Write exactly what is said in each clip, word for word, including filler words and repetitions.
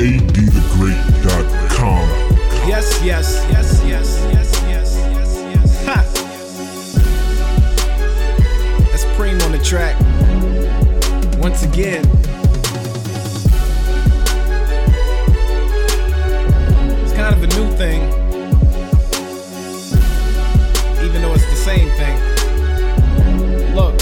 A D the great dot com. Yes, yes, yes, yes, yes, yes, yes, yes. Ha! That's Preem on the track. Once again. It's kind of a new thing, even though it's the same thing. Look.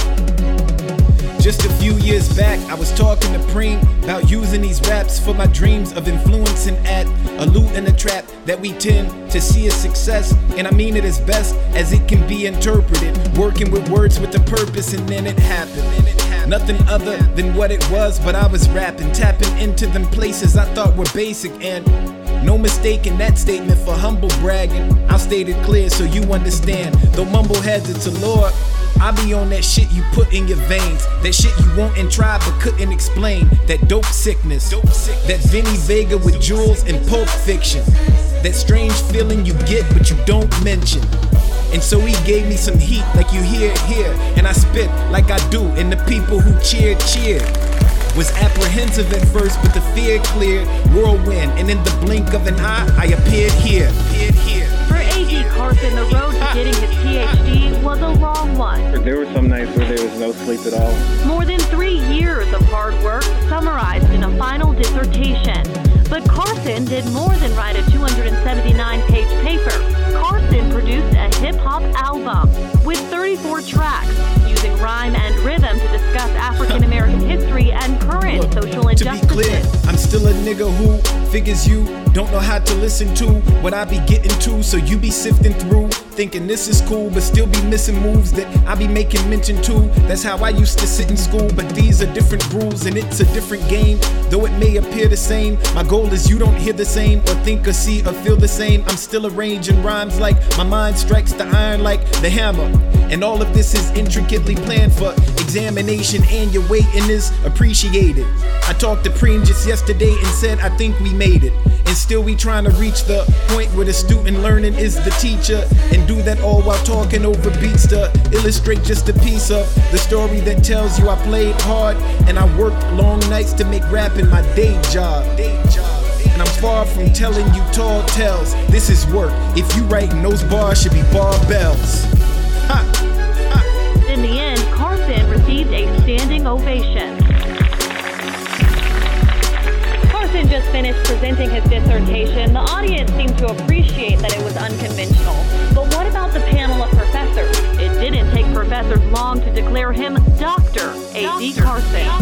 Just a few years back, I was talking to Preem about using these raps for my dreams of influencing at a loot and a trap that we tend to see as success. And I mean it as best as it can be interpreted. Working with words with a purpose, and then it happened. Nothing other than what it was, but I was rapping, tapping into them places I thought were basic, and no mistaking that statement for humble bragging. I'll state it clear so you understand. Though mumble heads, it's a lord. I be on that shit you put in your veins, that shit you want and try but couldn't explain. That dope sickness, that Vinny Vega with jewels and Pulp Fiction. That strange feeling you get but you don't mention. And so he gave me some heat like you hear it here, and I spit like I do, and the people who cheered, cheered. Was apprehensive at first, but the fear cleared. Whirlwind, and in the blink of an eye, I appeared here. Appeared here. For A D Carson, the road to getting his P H D was a long one. There were some nights where there was no sleep at all. More than three years of hard work summarized in a final dissertation. But Carson did more than write a two hundred seventy-nine page paper. Carson produced a hip-hop album with thirty-four tracks, using rhyme and rhythm to discuss African American history and current Look, social injustices. To be clear, I'm still a nigga who figures you don't know how to listen to what I be getting to, so you be sifting through, thinking this is cool, but still be missing moves that I be making mention to. That's how I used to sit in school, but these are different rules and it's a different game. Though it may appear the same, my goal is you don't hear the same, or think or see or feel the same. I'm still arranging rhymes like my mind strikes the iron like the hammer. And all of this is intricately planned for examination, and your waiting is appreciated. I talked to Preem just yesterday and said I think we made it. And still we trying to reach the point where the student learning is the teacher, and do that all while talking over beats to illustrate just a piece of the story that tells you I played hard and I worked long nights to make rapping my day job. And I'm far from telling you tall tales. This is work. If you writing those bars should be barbells. Ha, ha. In the end, Carson received a standing ovation. Carson just finished presenting his dissertation. The audience seemed to appreciate that it was unconventional. But what about the panel of professors? It didn't take professors long to declare him Doctor A D Carson.